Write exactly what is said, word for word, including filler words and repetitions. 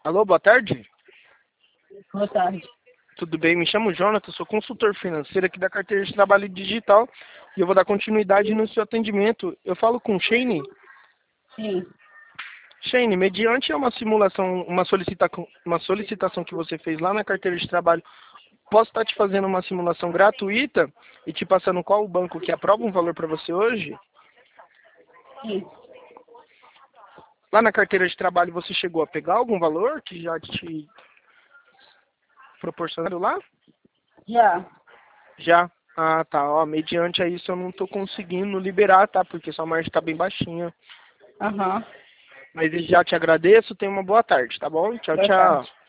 Alô, boa tarde. Boa tarde. Tudo bem? Me chamo Jonathan, sou consultor financeiro aqui da carteira de trabalho digital e eu vou dar continuidade no seu atendimento. Eu falo com o Shane. Sim. Shane, mediante uma simulação, uma, solicita, uma solicitação que você fez lá na carteira de trabalho, posso estar te fazendo uma simulação gratuita e te passando qual o banco que aprova um valor para você hoje? Sim. Lá na carteira de trabalho você chegou a pegar algum valor que já te proporcionaram lá? Já. Já? Ah, tá. Ó, mediante a isso eu não tô conseguindo liberar, tá? Porque sua margem tá bem baixinha. Aham. Mas já te agradeço, tenha uma boa tarde, tá bom? Tchau, Boa tchau. tarde.